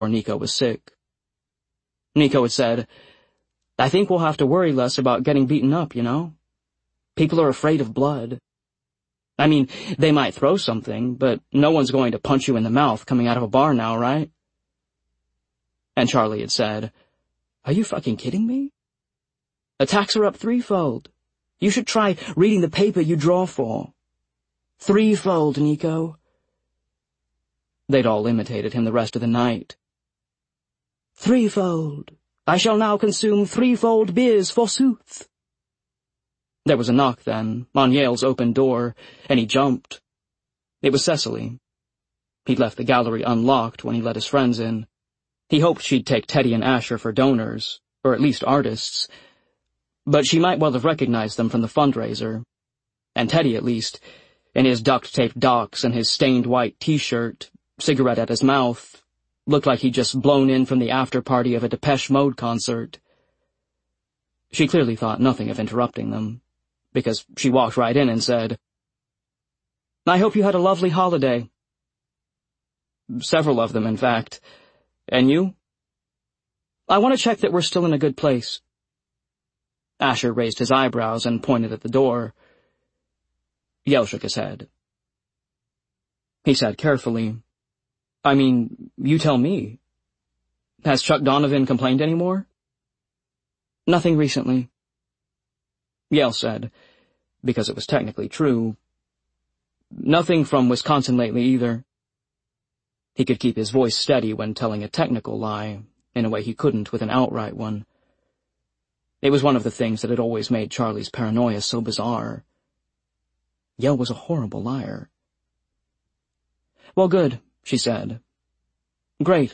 Nico was sick. Nico had said, "I think we'll have to worry less about getting beaten up, you know? People are afraid of blood. I mean, they might throw something, but no one's going to punch you in the mouth coming out of a bar now, right?" And Charlie had said, "Are you fucking kidding me? Attacks are up threefold. You should try reading the paper you draw for. Threefold, Nico." They'd all imitated him the rest of the night. "Threefold. I shall now consume threefold beers, forsooth." There was a knock then, on Yale's open door, and he jumped. It was Cecily. He'd left the gallery unlocked when he let his friends in. He hoped she'd take Teddy and Asher for donors, or at least artists, but she might well have recognized them from the fundraiser. And Teddy, at least, in his duct-taped docks and his stained white T-shirt, cigarette at his mouth, looked like he'd just blown in from the after-party of a Depeche Mode concert. She clearly thought nothing of interrupting them, because she walked right in and said, "I hope you had a lovely holiday." "Several of them, in fact. And you?" "I want to check that we're still in a good place." Asher raised his eyebrows and pointed at the door. Yale shook his head. He said carefully, "I mean, you tell me. Has Chuck Donovan complained any more?" "Nothing recently." Yale said, because it was technically true, "Nothing from Wisconsin lately either." He could keep his voice steady when telling a technical lie, in a way he couldn't with an outright one. It was one of the things that had always made Charlie's paranoia so bizarre. Yale was a horrible liar. "Well, good," she said. "Great."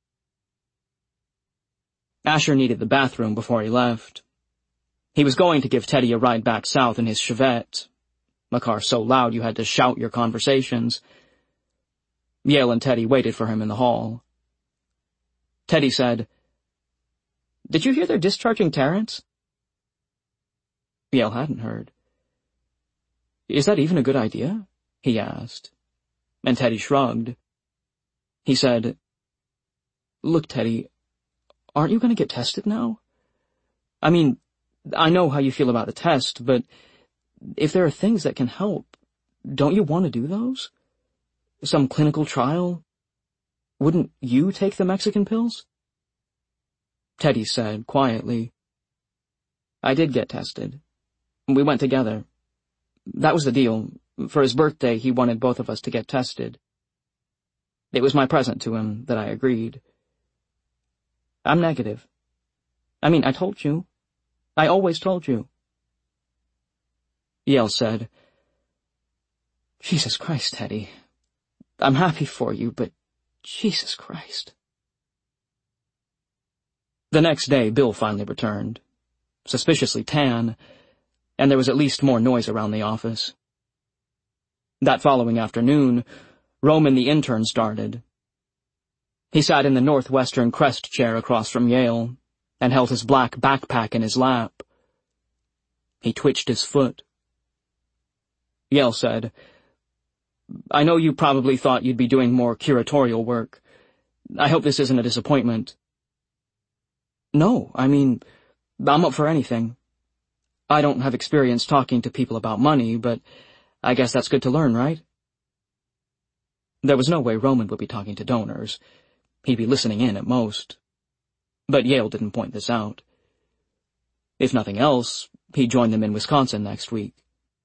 Asher needed the bathroom before he left. He was going to give Teddy a ride back south in his Chevette, a car so loud you had to shout your conversations. Yale and Teddy waited for him in the hall. Teddy said, "Did you hear they're discharging Terrence?" Yale hadn't heard. "Is that even a good idea?" he asked. And Teddy shrugged. He said, "Look, Teddy, aren't you going to get tested now? I mean, I know how you feel about the test, but if there are things that can help, don't you want to do those? Some clinical trial? Wouldn't you take the Mexican pills?" Teddy said quietly, "I did get tested. We went together. That was the deal. For his birthday, he wanted both of us to get tested. It was my present to him that I agreed. I'm negative. I mean, I told you. I always told you." Yale said, "Jesus Christ, Teddy. I'm happy for you, but Jesus Christ." The next day, Bill finally returned, suspiciously tan, and there was at least more noise around the office. That following afternoon, Roman the intern started. He sat in the Northwestern Crest chair across from Yale, and held his black backpack in his lap. He twitched his foot. Yale said, "I know you probably thought you'd be doing more curatorial work. I hope this isn't a disappointment." "No, I mean, I'm up for anything. I don't have experience talking to people about money, but I guess that's good to learn, right?" There was no way Roman would be talking to donors. He'd be listening in at most. But Yale didn't point this out. If nothing else, he'd join them in Wisconsin next week.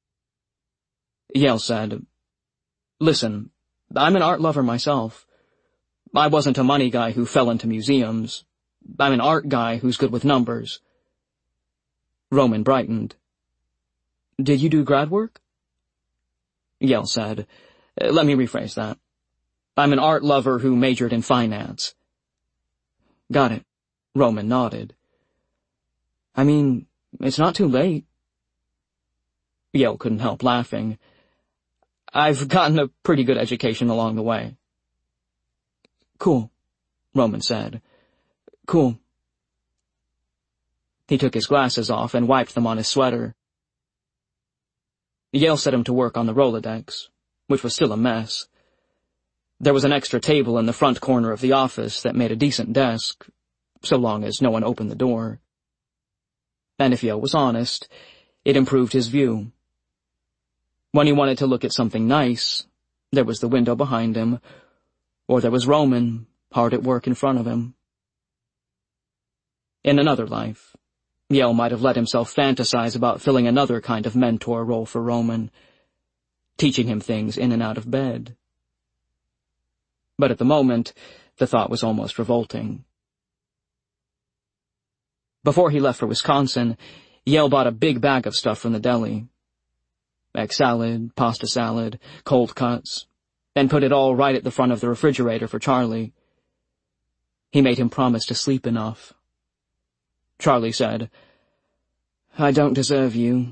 Yale said, "Listen, I'm an art lover myself. I wasn't a money guy who fell into museums. I'm an art guy who's good with numbers." Roman brightened. "Did you do grad work?" Yale said, "Let me rephrase that. I'm an art lover who majored in finance." "Got it." Roman nodded. "I mean, it's not too late." Yale couldn't help laughing. "I've gotten a pretty good education along the way." "Cool," Roman said. "Cool." He took his glasses off and wiped them on his sweater. Yale set him to work on the Rolodex, which was still a mess. There was an extra table in the front corner of the office that made a decent desk, so long as no one opened the door. And if Yale was honest, it improved his view. When he wanted to look at something nice, there was the window behind him, or there was Roman, hard at work in front of him. In another life, Yale might have let himself fantasize about filling another kind of mentor role for Roman, teaching him things in and out of bed. But at the moment, the thought was almost revolting. Before he left for Wisconsin, Yale bought a big bag of stuff from the deli. Egg salad, pasta salad, cold cuts, and put it all right at the front of the refrigerator for Charlie. He made him promise to sleep enough. Charlie said, "I don't deserve you."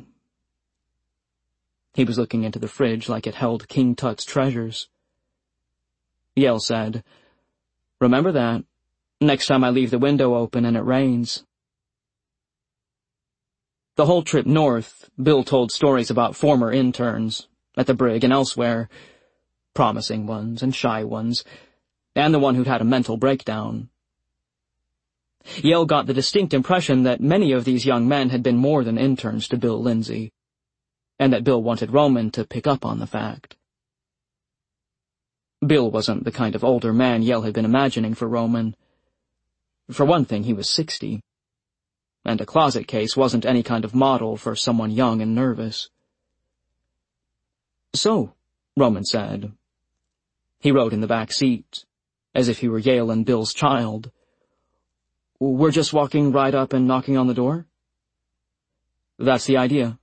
He was looking into the fridge like it held King Tut's treasures. Yale said, "Remember that, next time I leave the window open and it rains." The whole trip north, Bill told stories about former interns, at the Brig and elsewhere, promising ones and shy ones, and the one who'd had a mental breakdown. Yale got the distinct impression that many of these young men had been more than interns to Bill Lindsay, and that Bill wanted Roman to pick up on the fact. Bill wasn't the kind of older man Yale had been imagining for Roman. For one thing, he was 60. And a closet case wasn't any kind of model for someone young and nervous. "So," Roman said. He rode in the back seat, as if he were Yale and Bill's child. "We're just walking right up and knocking on the door?" "That's the idea."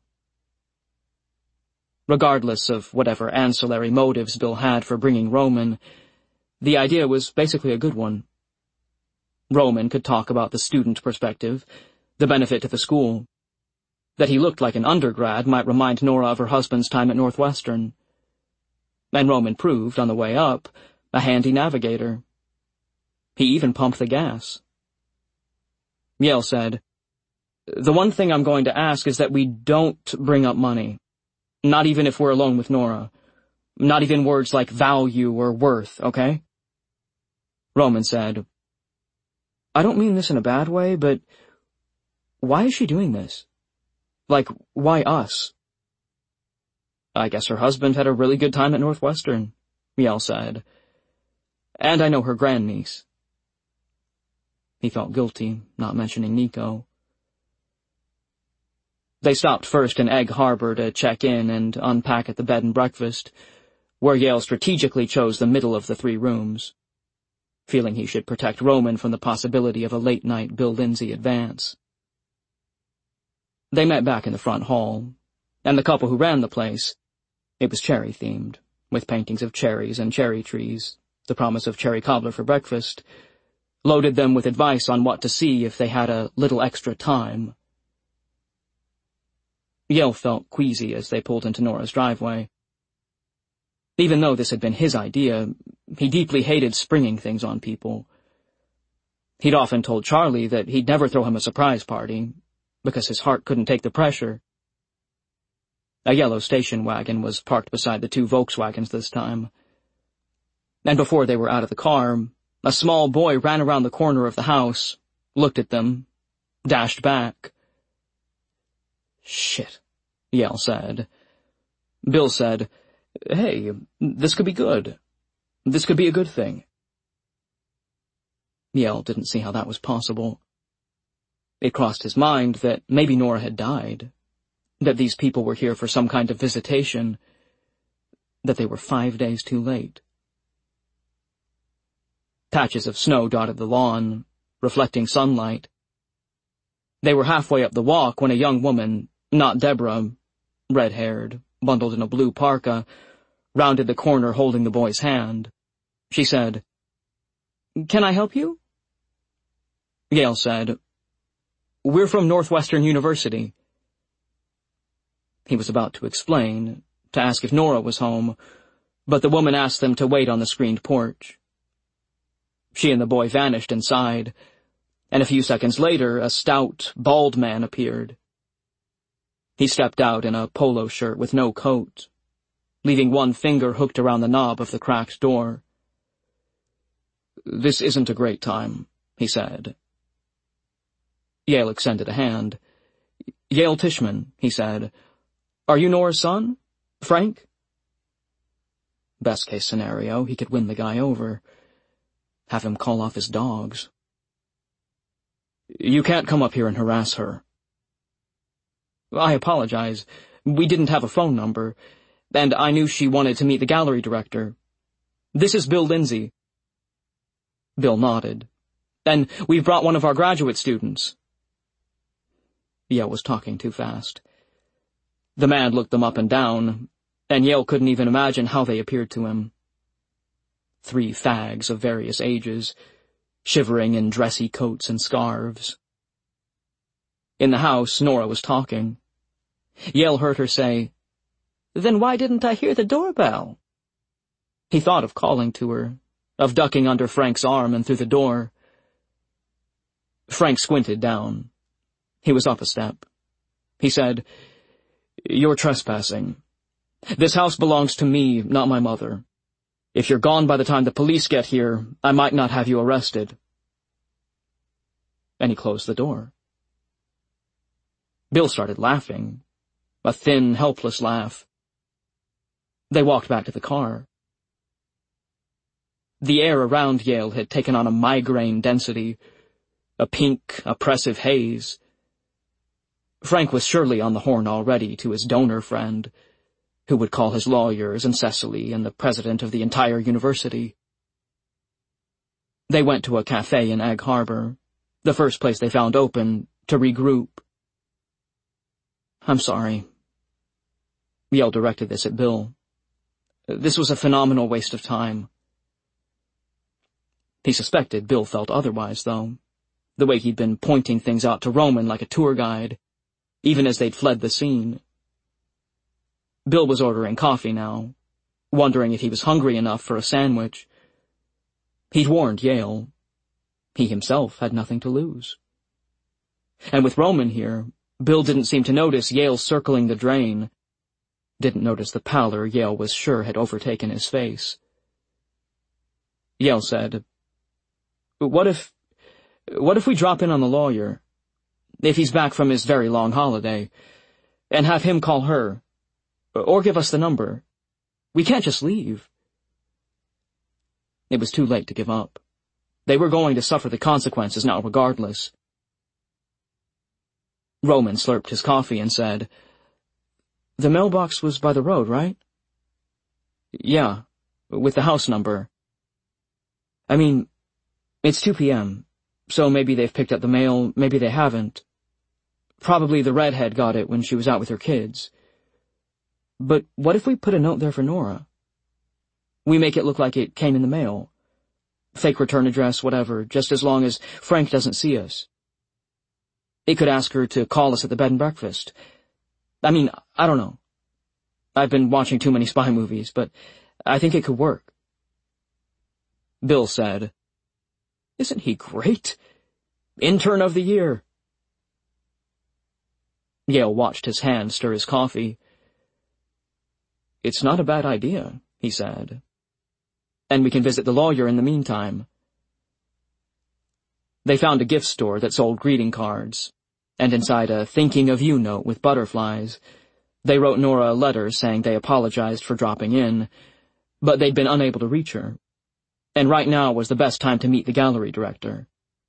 Regardless of whatever ancillary motives Bill had for bringing Roman, the idea was basically a good one. Roman could talk about the student perspective, the benefit to the school. That he looked like an undergrad might remind Nora of her husband's time at Northwestern. And Roman proved, on the way up, a handy navigator. He even pumped the gas. Yale said, "The one thing I'm going to ask is that we don't bring up money. Not even if we're alone with Nora. Not even words like value or worth, okay?" Roman said, "I don't mean this in a bad way, but why is she doing this? Like, why us?" "I guess her husband had a really good time at Northwestern," Yale said. "And I know her grandniece." He felt guilty, not mentioning Nico. They stopped first in Egg Harbor to check in and unpack at the bed and breakfast, where Yale strategically chose the middle of the 3 rooms, feeling he should protect Roman from the possibility of a late-night Bill Lindsay advance. They met back in the front hall, and the couple who ran the place, it was cherry-themed, with paintings of cherries and cherry trees, the promise of cherry cobbler for breakfast, loaded them with advice on what to see if they had a little extra time. Yale felt queasy as they pulled into Nora's driveway. Even though this had been his idea, he deeply hated springing things on people. He'd often told Charlie that he'd never throw him a surprise party, because his heart couldn't take the pressure. A yellow station wagon was parked beside the 2 Volkswagens this time. And before they were out of the car, a small boy ran around the corner of the house, looked at them, dashed back. "Shit," Yale said. Bill said, "Hey, this could be good. This could be a good thing." Yale didn't see how that was possible. It crossed his mind that maybe Nora had died, that these people were here for some kind of visitation, that they were 5 days too late. Patches of snow dotted the lawn, reflecting sunlight. They were halfway up the walk when a young woman, not Deborah, red-haired, bundled in a blue parka, rounded the corner holding the boy's hand. She said, "Can I help you?" Yale said, "We're from Northwestern University." He was about to explain, to ask if Nora was home, but the woman asked them to wait on the screened porch. She and the boy vanished inside, and a few seconds later a stout, bald man appeared. He stepped out in a polo shirt with no coat, leaving one finger hooked around the knob of the cracked door. "This isn't a great time," he said. Yale extended a hand. "Yale Tishman," he said. "Are you Nora's son? Frank?" Best case scenario, he could win the guy over. Have him call off his dogs. "You can't come up here and harass her." "I apologize. We didn't have a phone number, and I knew she wanted to meet the gallery director. This is Bill Lindsay." Bill nodded. "And we've brought one of our graduate students." Yale was talking too fast. The man looked them up and down, and Yale couldn't even imagine how they appeared to him. 3 fags of various ages, shivering in dressy coats and scarves. In the house, Nora was talking. Yale heard her say, "Then why didn't I hear the doorbell?" He thought of calling to her, of ducking under Frank's arm and through the door. Frank squinted down. He was up a step. He said, "You're trespassing. This house belongs to me, not my mother. If you're gone by the time the police get here, I might not have you arrested." And he closed the door. Bill started laughing, a thin, helpless laugh. They walked back to the car. The air around Yale had taken on a migraine density, a pink, oppressive haze. Frank was surely on the horn already to his donor friend, who would call his lawyers and Cecily and the president of the entire university. They went to a cafe in Egg Harbor, the first place they found open, to regroup. "I'm sorry." Yale directed this at Bill. "This was a phenomenal waste of time." He suspected Bill felt otherwise, though, the way he'd been pointing things out to Roman like a tour guide, even as they'd fled the scene. Bill was ordering coffee now, wondering if he was hungry enough for a sandwich. He'd warned Yale. He himself had nothing to lose. And with Roman here, Bill didn't seem to notice Yale circling the drain, didn't notice the pallor Yale was sure had overtaken his face. Yale said, What if we drop in on the lawyer, if he's back from his very long holiday, and have him call her, or give us the number? We can't just leave." It was too late to give up. They were going to suffer the consequences now regardless. Roman slurped his coffee and said, "The mailbox was by the road, right?" "Yeah, with the house number. I mean, it's 2 p.m., so maybe they've picked up the mail, maybe they haven't. Probably the redhead got it when she was out with her kids. But what if we put a note there for Nora? We make it look like it came in the mail. Fake return address, whatever, just as long as Frank doesn't see us. It could ask her to call us at the bed and breakfast. I mean, I don't know. I've been watching too many spy movies, but I think it could work." Bill said, "Isn't he great? Intern of the year." Yale watched his hand stir his coffee. "It's not a bad idea," he said. "And we can visit the lawyer in the meantime." They found a gift store that sold greeting cards, and inside a thinking of you note with butterflies, they wrote Nora a letter saying they apologized for dropping in, but they'd been unable to reach her, and right now was the best time to meet the gallery director.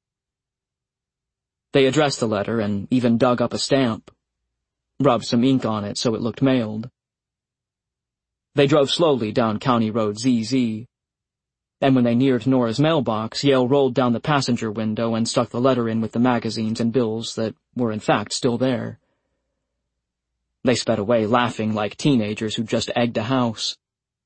They addressed the letter and even dug up a stamp, rubbed some ink on it so it looked mailed. They drove slowly down County Road ZZ, and when they neared Nora's mailbox, Yale rolled down the passenger window and stuck the letter in with the magazines and bills that were in fact still there. They sped away laughing like teenagers who'd just egged a house.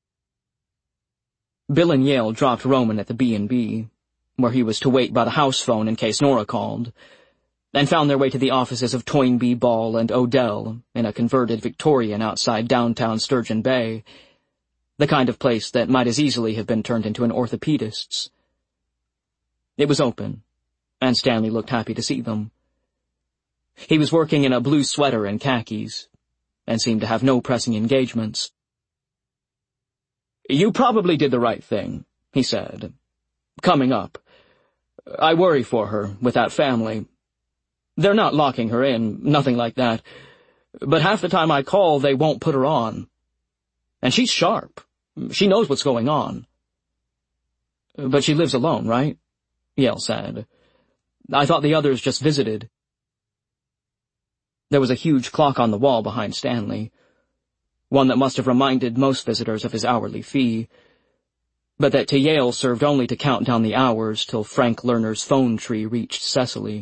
Bill and Yale dropped Roman at the B&B, where he was to wait by the house phone in case Nora called, and found their way to the offices of Toynbee, Ball, and Odell in a converted Victorian outside downtown Sturgeon Bay, the kind of place that might as easily have been turned into an orthopedist's. It was open, and Stanley looked happy to see them. He was working in a blue sweater and khakis, and seemed to have no pressing engagements. "You probably did the right thing," he said. Coming up. I worry for her, with that family. They're not locking her in, nothing like that. But half the time I call, they won't put her on. And she's sharp. She knows what's going on. But she lives alone, right? Yale said. I thought the others just visited. There was a huge clock on the wall behind Stanley, one that must have reminded most visitors of his hourly fee, but that to Yale served only to count down the hours till Frank Lerner's phone tree reached Cecily.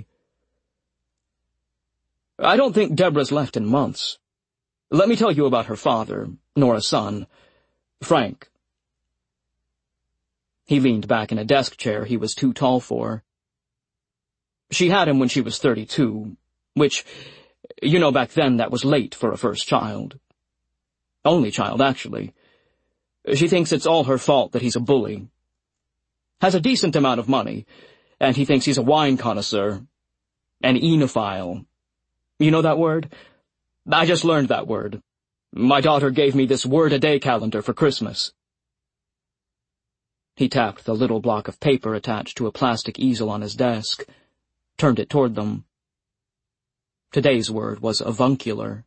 I don't think Deborah's left in months. Let me tell you about her father, Nora's son, Frank. He leaned back in a desk chair he was too tall for. She had him when she was 32, which, you know, back then that was late for a first child. Only child, actually. She thinks it's all her fault that he's a bully. Has a decent amount of money, and he thinks he's a wine connoisseur. An enophile. You know that word? I just learned that word. My daughter gave me this word-a-day calendar for Christmas. He tapped the little block of paper attached to a plastic easel on his desk, turned it toward them. Today's word was avuncular.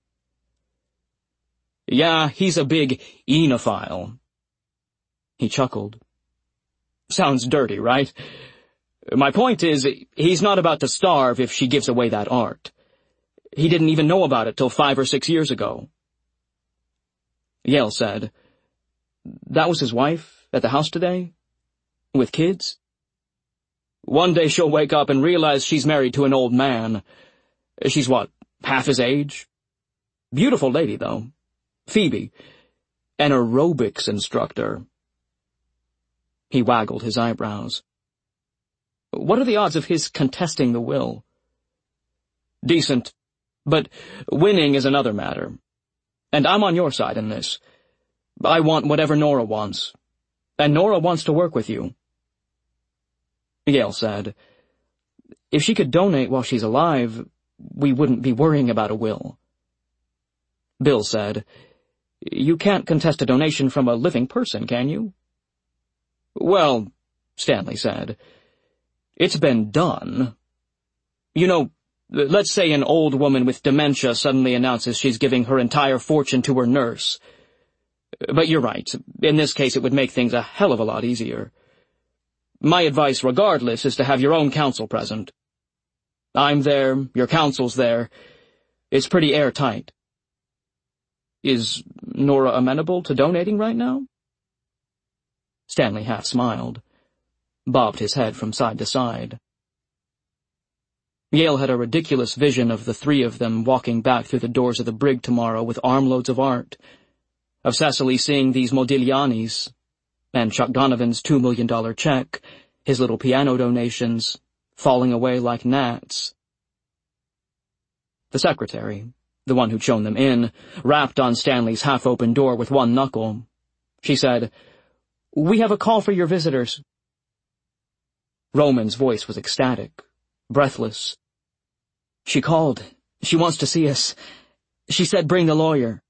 Yeah, he's a big enophile. He chuckled. Sounds dirty, right? My point is, he's not about to starve if she gives away that art. He didn't even know about it till 5 or 6 years ago. Yale said, That was his wife at the house today? With kids? One day she'll wake up and realize she's married to an old man. She's what, half his age? Beautiful lady, though. Phoebe. An aerobics instructor. He waggled his eyebrows. What are the odds of his contesting the will? Decent. But winning is another matter. And I'm on your side in this. I want whatever Nora wants. And Nora wants to work with you. Yale said, If she could donate while she's alive, we wouldn't be worrying about a will. Bill said, You can't contest a donation from a living person, can you? Well, Stanley said, it's been done. You know, let's say an old woman with dementia suddenly announces she's giving her entire fortune to her nurse. But you're right. In this case, it would make things a hell of a lot easier. My advice, regardless, is to have your own counsel present. I'm there, your counsel's there. It's pretty airtight. Is Nora amenable to donating right now? Stanley half smiled, bobbed his head from side to side. Yale had a ridiculous vision of the three of them walking back through the doors of the brig tomorrow with armloads of art, of Cecily seeing these Modiglianis, and Chuck Donovan's $2 million check, his little piano donations, falling away like gnats. The secretary, the one who'd shown them in, rapped on Stanley's half-open door with one knuckle. She said, We have a call for your visitors. Roman's voice was ecstatic, breathless. She called. She wants to see us. She said bring the lawyer.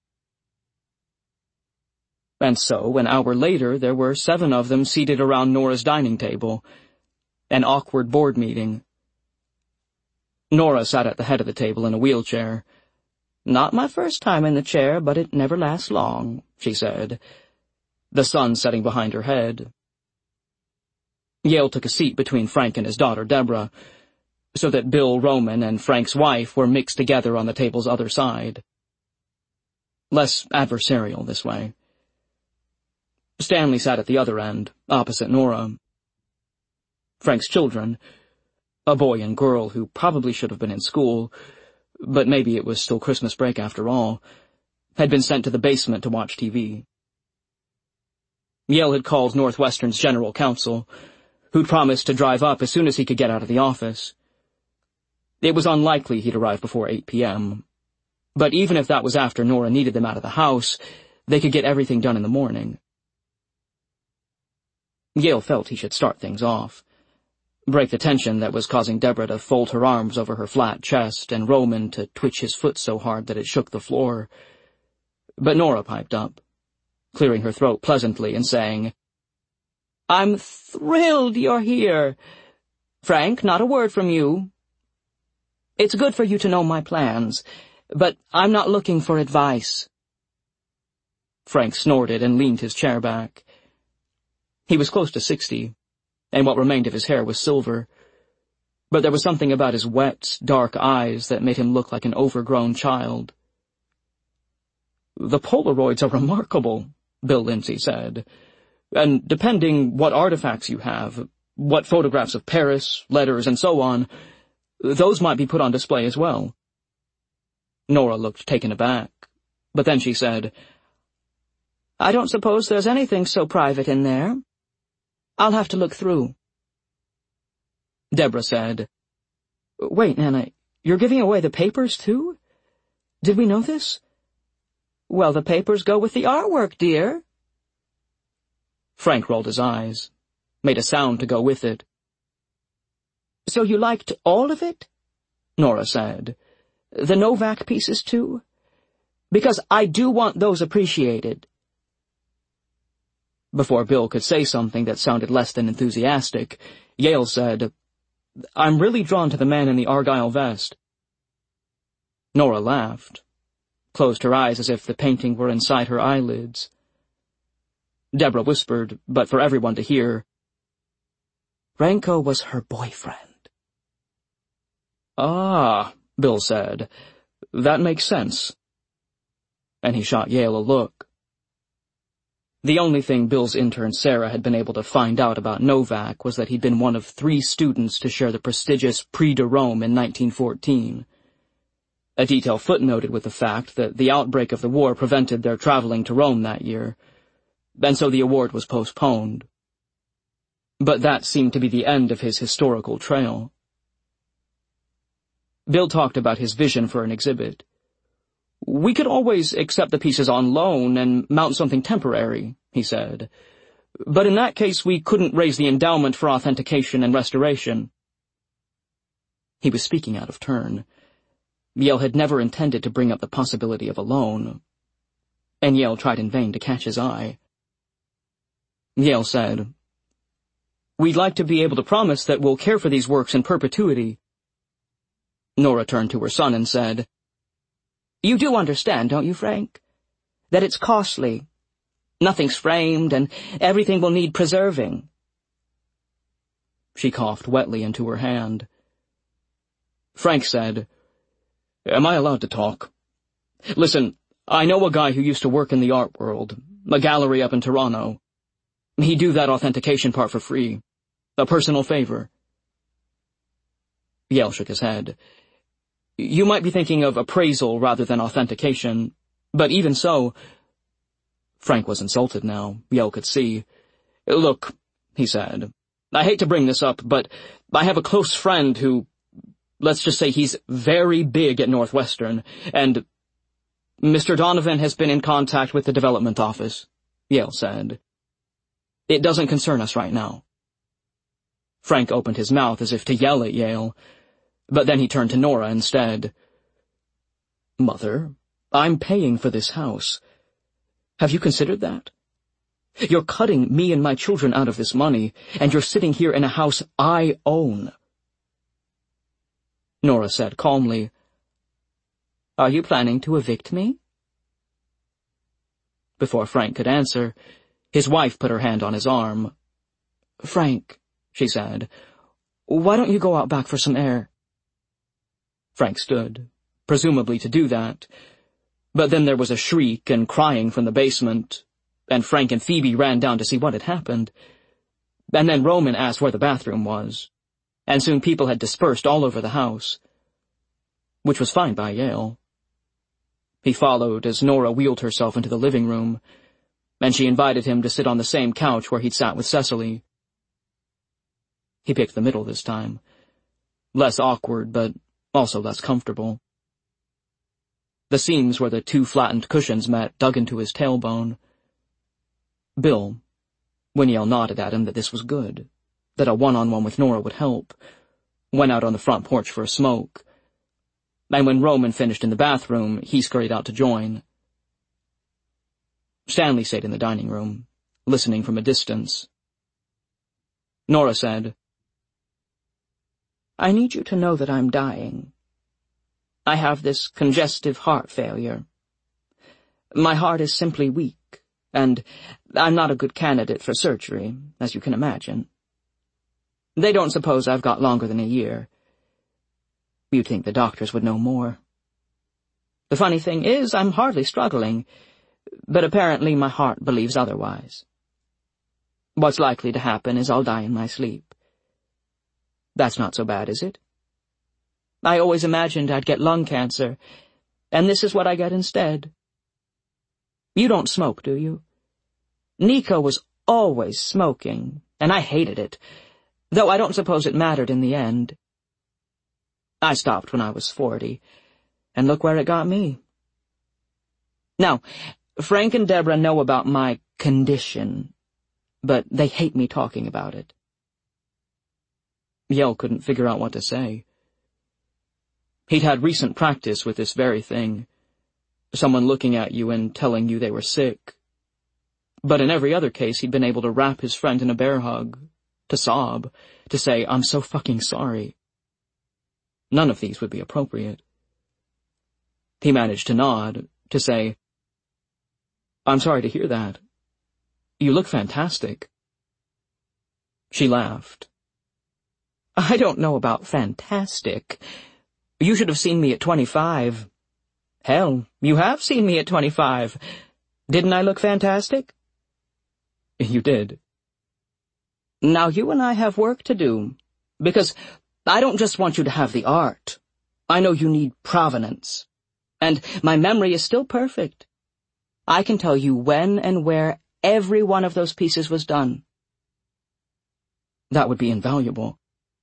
And so, an hour later, there were 7 of them seated around Nora's dining table. An awkward board meeting. Nora sat at the head of the table in a wheelchair. Not my first time in the chair, but it never lasts long, she said, the sun setting behind her head. Yale took a seat between Frank and his daughter, Deborah, so that Bill, Roman, and Frank's wife were mixed together on the table's other side. Less adversarial this way. Stanley sat at the other end, opposite Nora. Frank's children, a boy and girl who probably should have been in school, but maybe it was still Christmas break after all, had been sent to the basement to watch TV. Yale had called Northwestern's general counsel, who'd promised to drive up as soon as he could get out of the office. It was unlikely he'd arrive before 8 p.m., but even if that was after Nora needed them out of the house, they could get everything done in the morning. Yale felt he should start things off, break the tension that was causing Deborah to fold her arms over her flat chest and Roman to twitch his foot so hard that it shook the floor. But Nora piped up, clearing her throat pleasantly and saying, I'm thrilled you're here. Frank, not a word from you. It's good for you to know my plans, but I'm not looking for advice." Frank snorted and leaned his chair back. He was close to 60, and what remained of his hair was silver, but there was something about his wet, dark eyes that made him look like an overgrown child. "The Polaroids are remarkable," Bill Lindsay said, "and depending what artifacts you have, what photographs of Paris, letters, and so on, those might be put on display as well." Nora looked taken aback, but then she said, "I don't suppose there's anything so private in there. I'll have to look through." Deborah said, "Wait, Nana, you're giving away the papers, too? Did we know this?" "Well, the papers go with the artwork, dear." Frank rolled his eyes, made a sound to go with it. "So you liked all of it?" Nora said. "The Novak pieces, too? Because I do want those appreciated." Before Bill could say something that sounded less than enthusiastic, Yale said, "I'm really drawn to the man in the Argyle vest." Nora laughed, closed her eyes as if the painting were inside her eyelids. Deborah whispered, but for everyone to hear, "Renko was her boyfriend." "Ah," Bill said, "that makes sense." And he shot Yale a look. The only thing Bill's intern Sarah had been able to find out about Novak was that he'd been one of 3 students to share the prestigious Prix de Rome in 1914. A detail footnoted with the fact that the outbreak of the war prevented their traveling to Rome that year, and so the award was postponed. But that seemed to be the end of his historical trail. Bill talked about his vision for an exhibit. "We could always accept the pieces on loan and mount something temporary," he said. "But in that case we couldn't raise the endowment for authentication and restoration." He was speaking out of turn. Yale had never intended to bring up the possibility of a loan, and Yale tried in vain to catch his eye. Yale said, "We'd like to be able to promise that we'll care for these works in perpetuity." Nora turned to her son and said, "You do understand, don't you, Frank? That it's costly. Nothing's framed, and everything will need preserving." She coughed wetly into her hand. Frank said, "Am I allowed to talk? Listen, I know a guy who used to work in the art world, a gallery up in Toronto. He'd do that authentication part for free. A personal favor." Yale shook his head. "You might be thinking of appraisal rather than authentication, but even so—" Frank was insulted now, Yale could see. "Look," he said, "I hate to bring this up, but I have a close friend who, let's just say he's very big at Northwestern, and—" "Mr. Donovan has been in contact with the development office," Yale said. "It doesn't concern us right now." Frank opened his mouth as if to yell at Yale, but then he turned to Nora instead. "Mother, I'm paying for this house. Have you considered that? You're cutting me and my children out of this money, and you're sitting here in a house I own." Nora said calmly, "Are you planning to evict me?" Before Frank could answer, his wife put her hand on his arm. "Frank," she said, "why don't you go out back for some air?" Frank stood, presumably to do that, but then there was a shriek and crying from the basement, and Frank and Phoebe ran down to see what had happened. And then Roman asked where the bathroom was, and soon people had dispersed all over the house, which was fine by Yale. He followed as Nora wheeled herself into the living room, and she invited him to sit on the same couch where he'd sat with Cecily. He picked the middle this time. Less awkward, but also less comfortable. The seams where the 2 flattened cushions met dug into his tailbone. Bill, when Yale nodded at him that this was good, that a one-on-one with Nora would help, went out on the front porch for a smoke. And when Roman finished in the bathroom, he scurried out to join. Stanley stayed in the dining room, listening from a distance. Nora said, "I need you to know that I'm dying. I have this congestive heart failure. My heart is simply weak, and I'm not a good candidate for surgery, as you can imagine. They don't suppose I've got longer than a year. You'd think the doctors would know more. The funny thing is, I'm hardly struggling, but apparently my heart believes otherwise. What's likely to happen is I'll die in my sleep. That's not so bad, is it? I always imagined I'd get lung cancer, and this is what I get instead. You don't smoke, do you? Nico was always smoking, and I hated it, though I don't suppose it mattered in the end. I stopped when I was 40, and look where it got me. Now, Frank and Deborah know about my condition, but they hate me talking about it." Yale couldn't figure out what to say. He'd had recent practice with this very thing, someone looking at you and telling you they were sick. But in every other case, he'd been able to wrap his friend in a bear hug, to sob, to say, "I'm so fucking sorry." None of these would be appropriate. He managed to nod, to say, "I'm sorry to hear that. You look fantastic." She laughed. "I don't know about fantastic. You should have seen me at 25. Hell, you have seen me at 25. Didn't I look fantastic?" "You did." "Now you and I have work to do, because I don't just want you to have the art. I know you need provenance. And my memory is still perfect. I can tell you when and where every one of those pieces was done." That would be invaluable.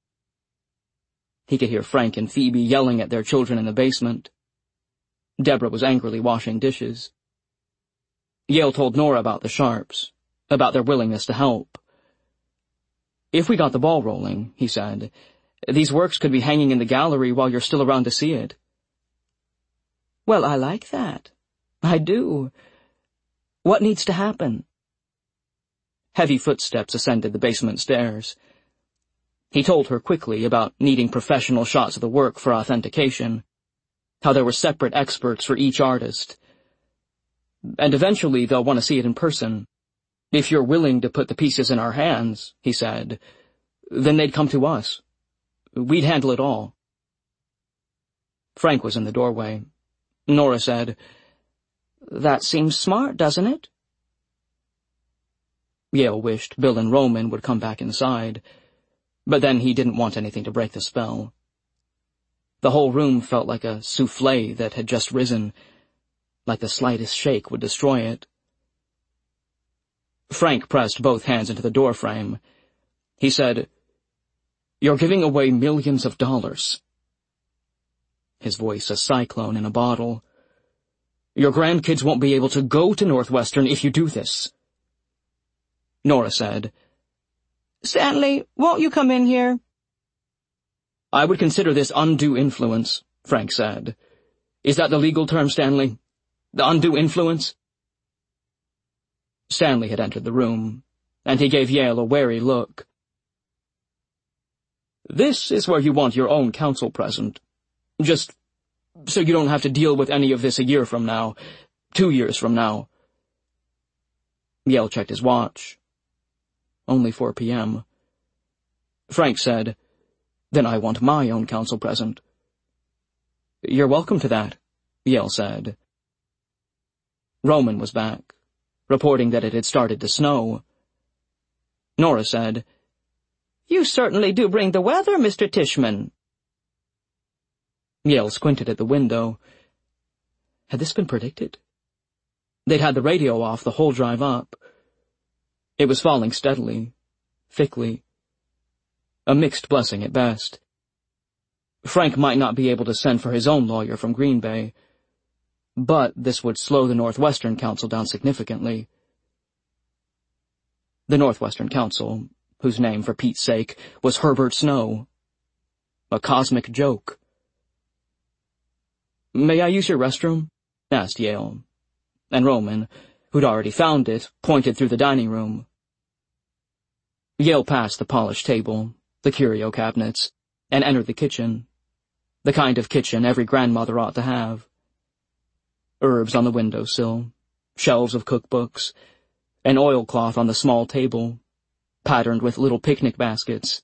He could hear Frank and Phoebe yelling at their children in the basement. Deborah was angrily washing dishes. Yale told Nora about the Sharps, about their willingness to help. "If we got the ball rolling," he said, "these works could be hanging in the gallery while you're still around to see it." "Well, I like that. I do. What needs to happen?" Heavy footsteps ascended the basement stairs. He told her quickly about needing professional shots of the work for authentication, how there were separate experts for each artist. "And eventually they'll want to see it in person. If you're willing to put the pieces in our hands," he said, "then they'd come to us. We'd handle it all." Frank was in the doorway. Nora said, "That seems smart, doesn't it?" Yale wished Bill and Roman would come back inside, but then he didn't want anything to break the spell. The whole room felt like a souffle that had just risen, like the slightest shake would destroy it. Frank pressed both hands into the doorframe. He said, "You're giving away millions of dollars." His voice a cyclone in a bottle. "Your grandkids won't be able to go to Northwestern if you do this." Nora said, "Stanley, won't you come in here?" "I would consider this undue influence," Frank said. "Is that the legal term, Stanley? The undue influence?" Stanley had entered the room, and he gave Yale a wary look. "This is where you want your own counsel present. Just so you don't have to deal with any of this a year from now, 2 years from now." Yale checked his watch. Only 4 p.m. Frank said, "Then I want my own counsel present." "You're welcome to that," Yale said. Roman was back, reporting that it had started to snow. Nora said, "You certainly do bring the weather, Mr. Tishman." Yale squinted at the window. Had this been predicted? They'd had the radio off the whole drive up. It was falling steadily, thickly. A mixed blessing at best. Frank might not be able to send for his own lawyer from Green Bay, but this would slow the Northwestern Council down significantly. The Northwestern Council, whose name, for Pete's sake, was Herbert Snow. A cosmic joke. "May I use your restroom?" asked Yale, and Roman, who'd already found it, pointed through the dining room. Yale passed the polished table, the curio cabinets, and entered the kitchen, the kind of kitchen every grandmother ought to have. Herbs on the windowsill, shelves of cookbooks, an oilcloth on the small table, patterned with little picnic baskets.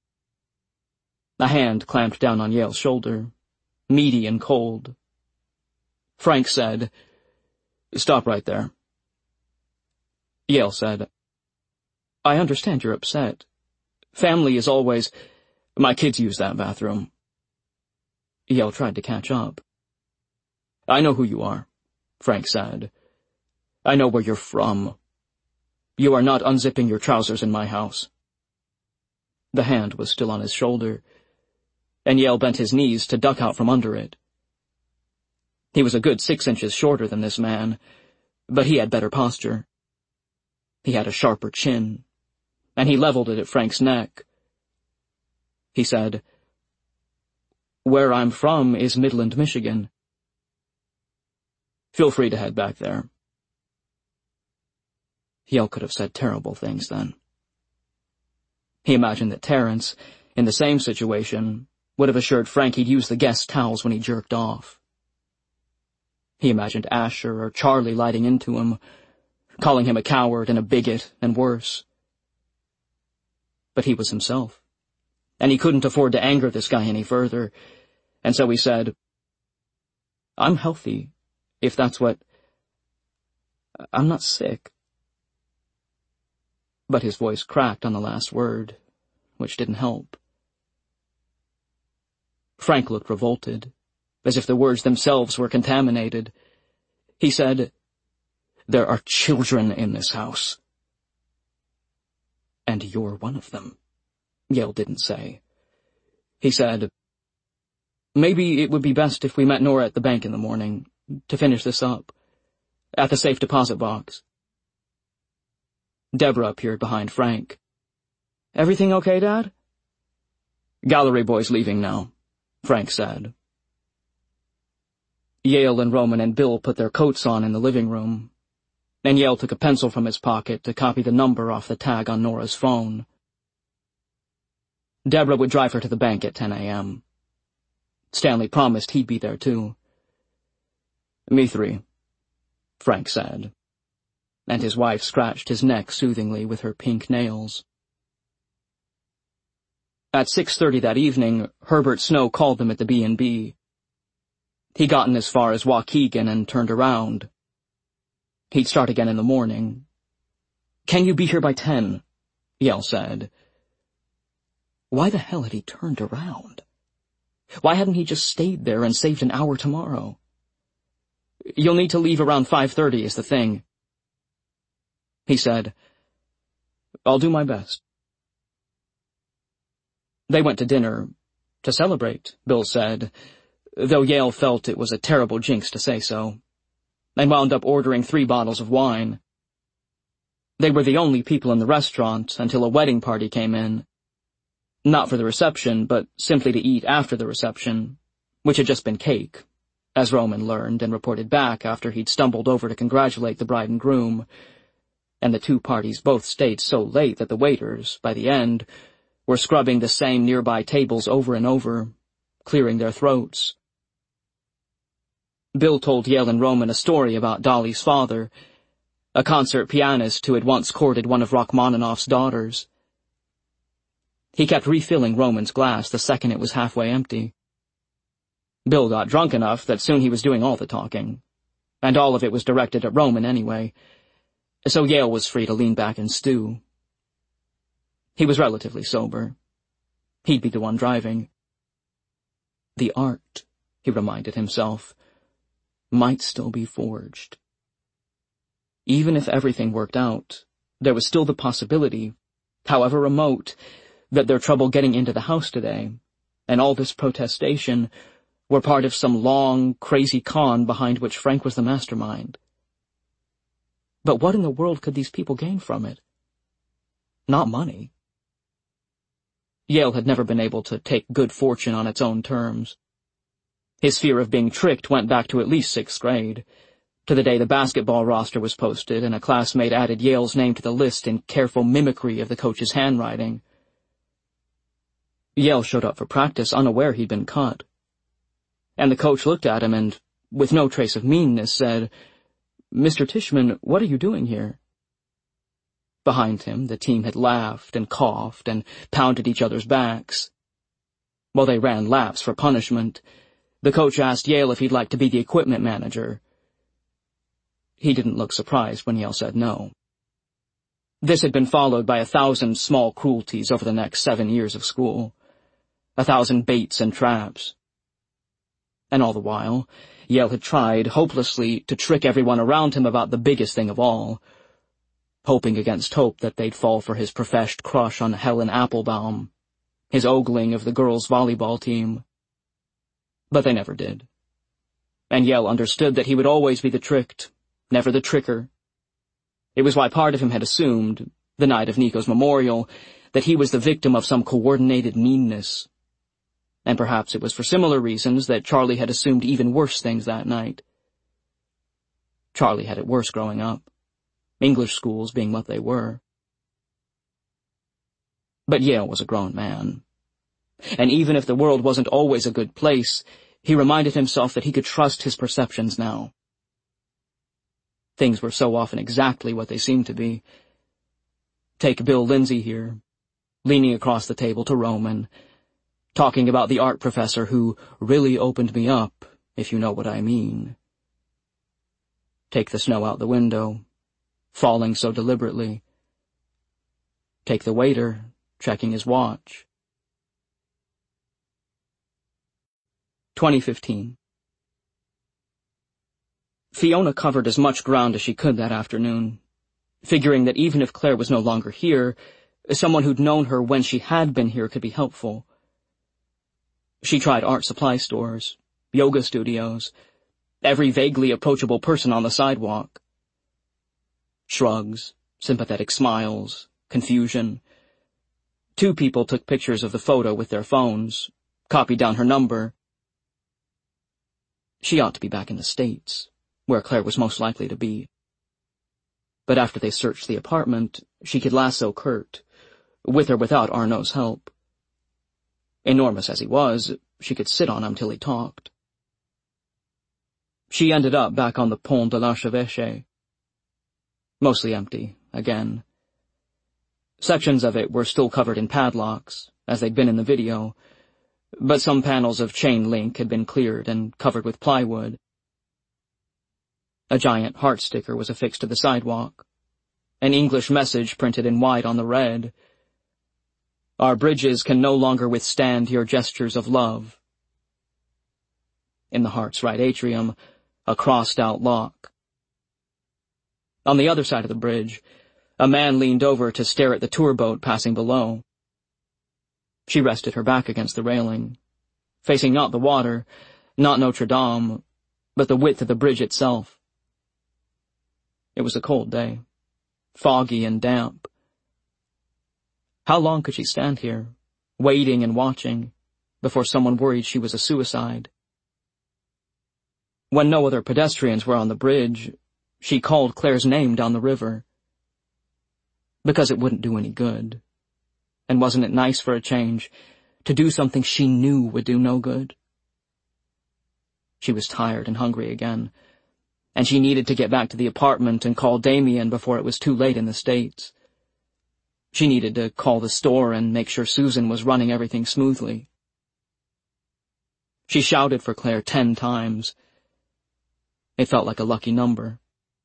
A hand clamped down on Yale's shoulder, meaty and cold. Frank said, "Stop right there." Yale said, "I understand you're upset. Family is always— My kids use that bathroom." Yale tried to catch up. "I know who you are," Frank said. "I know where you're from. You are not unzipping your trousers in my house." The hand was still on his shoulder, and Yale bent his knees to duck out from under it. He was a good 6 inches shorter than this man, but he had better posture. He had a sharper chin, and he leveled it at Frank's neck. He said, "Where I'm from is Midland, Michigan. Feel free to head back there." Yale could have said terrible things then. He imagined that Terence, in the same situation, would have assured Frank he'd use the guest towels when he jerked off. He imagined Asher or Charlie lighting into him, calling him a coward and a bigot and worse. But he was himself, and he couldn't afford to anger this guy any further, and so he said, "I'm healthy, if that's what— I'm not sick." But his voice cracked on the last word, which didn't help. Frank looked revolted, as if the words themselves were contaminated. He said, "There are children in this house." "And you're one of them," Yale didn't say. He said, "Maybe it would be best if we met Nora at the bank in the morning, to finish this up. At the safe deposit box." Deborah appeared behind Frank. "Everything okay, Dad?" "Gallery boy's leaving now," Frank said. Yale and Roman and Bill put their coats on in the living room, and Yale took a pencil from his pocket to copy the number off the tag on Nora's phone. Deborah would drive her to the bank at 10 a.m. Stanley promised he'd be there too. "Me three," Frank said, and his wife scratched his neck soothingly with her pink nails. At 6:30 that evening, Herbert Snow called them at the B&B. He'd gotten as far as Waukegan and turned around. He'd start again in the morning. "Can you be here by 10? Yale said. Why the hell had he turned around? Why hadn't he just stayed there and saved an hour tomorrow? "You'll need to leave around 5:30 is the thing." He said, "I'll do my best." They went to dinner, to celebrate, Bill said, though Yale felt it was a terrible jinx to say so, and wound up ordering 3 bottles of wine. They were the only people in the restaurant until a wedding party came in. Not for the reception, but simply to eat after the reception, which had just been cake, as Roman learned and reported back after he'd stumbled over to congratulate the bride and groom, and the 2 parties both stayed so late that the waiters, by the end, were scrubbing the same nearby tables over and over, clearing their throats. Bill told Yale and Roman a story about Dolly's father, a concert pianist who had once courted one of Rachmaninoff's daughters. He kept refilling Roman's glass the second it was halfway empty. Bill got drunk enough that soon he was doing all the talking, and all of it was directed at Roman anyway, so Yale was free to lean back and stew. He was relatively sober. He'd be the one driving. The art, he reminded himself, might still be forged. Even if everything worked out, there was still the possibility, however remote, that their trouble getting into the house today, and all this protestation, were part of some long, crazy con behind which Frank was the mastermind. But what in the world could these people gain from it? Not money. Yale had never been able to take good fortune on its own terms. His fear of being tricked went back to at least 6th grade, to the day the basketball roster was posted and a classmate added Yale's name to the list in careful mimicry of the coach's handwriting. Yale showed up for practice unaware he'd been cut. And the coach looked at him and, with no trace of meanness, said, "Mr. Tishman, what are you doing here?" Behind him, the team had laughed and coughed and pounded each other's backs. While they ran laps for punishment, the coach asked Yale if he'd like to be the equipment manager. He didn't look surprised when Yale said no. This had been followed by 1,000 small cruelties over the next 7 years of school. 1,000 baits and traps. And all the while, Yale had tried, hopelessly, to trick everyone around him about the biggest thing of all, hoping against hope that they'd fall for his professed crush on Helen Applebaum, his ogling of the girls' volleyball team. But they never did. And Yale understood that he would always be the tricked, never the tricker. It was why part of him had assumed, the night of Nico's memorial, that he was the victim of some coordinated meanness. And perhaps it was for similar reasons that Charlie had assumed even worse things that night. Charlie had it worse growing up, English schools being what they were. But Yale was a grown man. And even if the world wasn't always a good place, he reminded himself that he could trust his perceptions now. Things were so often exactly what they seemed to be. Take Bill Lindsay here, leaning across the table to Roman, talking about the art professor who really opened me up, if you know what I mean. Take the snow out the window, falling so deliberately. Take the waiter, checking his watch. 2015. Fiona covered as much ground as she could that afternoon, figuring that even if Claire was no longer here, someone who'd known her when she had been here could be helpful. She tried art supply stores, yoga studios, every vaguely approachable person on the sidewalk. Shrugs, sympathetic smiles, confusion. 2 people took pictures of the photo with their phones, copied down her number. She ought to be back in the States, where Claire was most likely to be. But after they searched the apartment, she could lasso Kurt, with or without Arnaud's help. Enormous as he was, she could sit on him till he talked. She ended up back on the Pont de l'Archevêché. Mostly empty, again. Sections of it were still covered in padlocks, as they'd been in the video, but some panels of chain link had been cleared and covered with plywood. A giant heart sticker was affixed to the sidewalk, an English message printed in white on the red. Our bridges can no longer withstand your gestures of love. In the heart's right atrium, a crossed-out lock. On the other side of the bridge, a man leaned over to stare at the tour boat passing below. She rested her back against the railing, facing not the water, not Notre Dame, but the width of the bridge itself. It was a cold day, foggy and damp. How long could she stand here, waiting and watching, before someone worried she was a suicide? When no other pedestrians were on the bridge, she called Claire's name down the river. Because it wouldn't do any good. And wasn't it nice for a change, to do something she knew would do no good? She was tired and hungry again, and she needed to get back to the apartment and call Damien before it was too late in the States. She needed to call the store and make sure Susan was running everything smoothly. She shouted for Claire 10 times. It felt like a lucky number.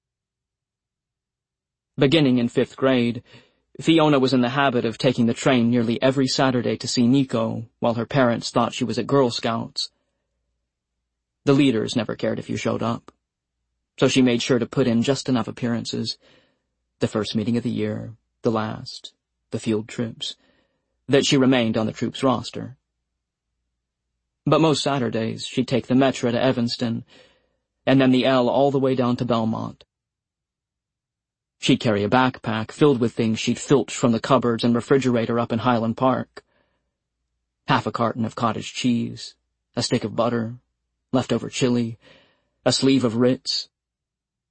Beginning in 5th grade, Fiona was in the habit of taking the train nearly every Saturday to see Nico, while her parents thought she was at Girl Scouts. The leaders never cared if you showed up, so she made sure to put in just enough appearances, the first meeting of the year, the last, the field trips, that she remained on the troop's roster. But most Saturdays she'd take the Metro to Evanston, and then the L all the way down to Belmont. She'd carry a backpack filled with things she'd filched from the cupboards and refrigerator up in Highland Park. Half a carton of cottage cheese, a stick of butter, leftover chili, a sleeve of Ritz.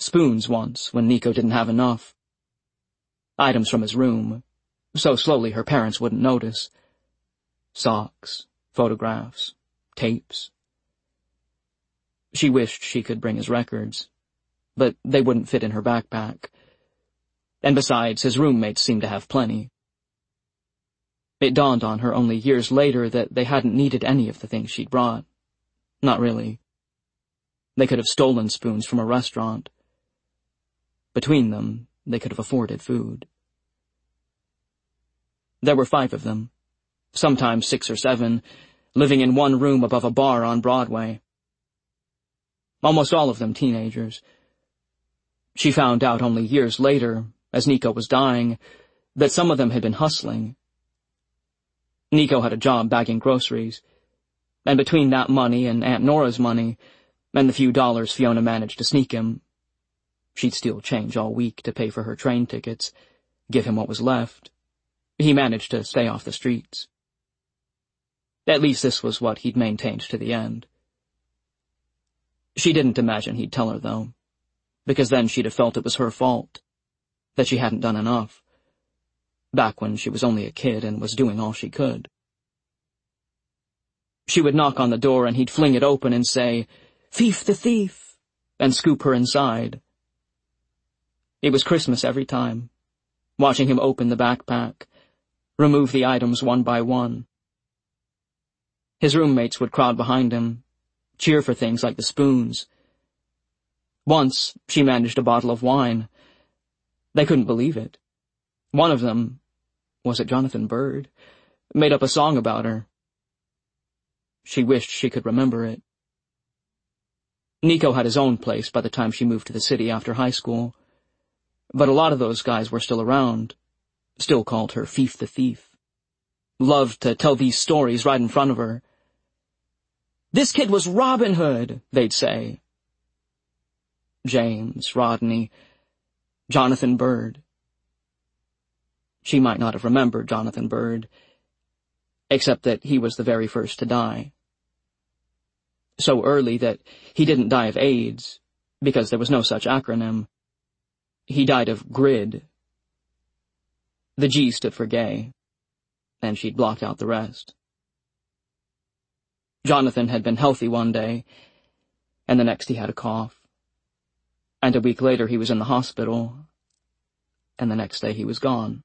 Spoons once, when Nico didn't have enough. Items from his room, so slowly her parents wouldn't notice. Socks, photographs, tapes. She wished she could bring his records, but they wouldn't fit in her backpack. And besides, his roommates seemed to have plenty. It dawned on her only years later that they hadn't needed any of the things she'd brought. Not really. They could have stolen spoons from a restaurant. Between them, they could have afforded food. There were 5 of them, sometimes 6 or 7, living in one room above a bar on Broadway. Almost all of them teenagers. She found out only years later, as Nico was dying, that some of them had been hustling. Nico had a job bagging groceries, and between that money and Aunt Nora's money, and the few dollars Fiona managed to sneak him, she'd steal change all week to pay for her train tickets, give him what was left. He managed to stay off the streets. At least this was what he'd maintained to the end. She didn't imagine he'd tell her, though, because then she'd have felt it was her fault, that she hadn't done enough, back when she was only a kid and was doing all she could. She would knock on the door and he'd fling it open and say, "Thief the thief," and scoop her inside. It was Christmas every time, watching him open the backpack, remove the items one by one. His roommates would crowd behind him, cheer for things like the spoons. Once, she managed a bottle of wine. They couldn't believe it. One of them, was it Jonathan Bird, made up a song about her. She wished she could remember it. Nico had his own place by the time she moved to the city after high school, but a lot of those guys were still around, still called her Fief the Thief. Loved to tell these stories right in front of her. "This kid was Robin Hood," they'd say. James, Rodney, Jonathan Bird. She might not have remembered Jonathan Bird, except that he was the very first to die. So early that he didn't die of AIDS, because there was no such acronym. He died of GRID. The G stood for gay, and she'd blocked out the rest. Jonathan had been healthy one day, and the next he had a cough. And a week later he was in the hospital, and the next day he was gone.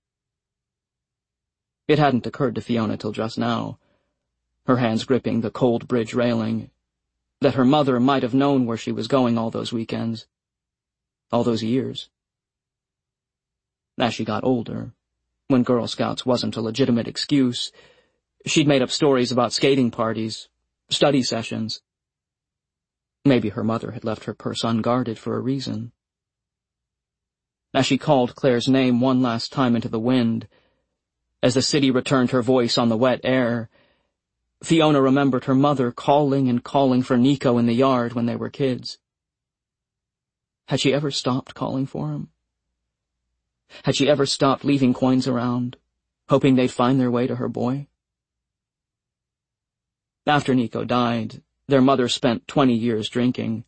It hadn't occurred to Fiona till just now, her hands gripping the cold bridge railing, that her mother might have known where she was going all those weekends, all those years. As she got older, when Girl Scouts wasn't a legitimate excuse, she'd made up stories about skating parties, study sessions. Maybe her mother had left her purse unguarded for a reason. As she called Claire's name one last time into the wind, as the city returned her voice on the wet air, Fiona remembered her mother calling and calling for Nico in the yard when they were kids. Had she ever stopped calling for him? Had she ever stopped leaving coins around, hoping they'd find their way to her boy? After Nico died, their mother spent 20 years drinking.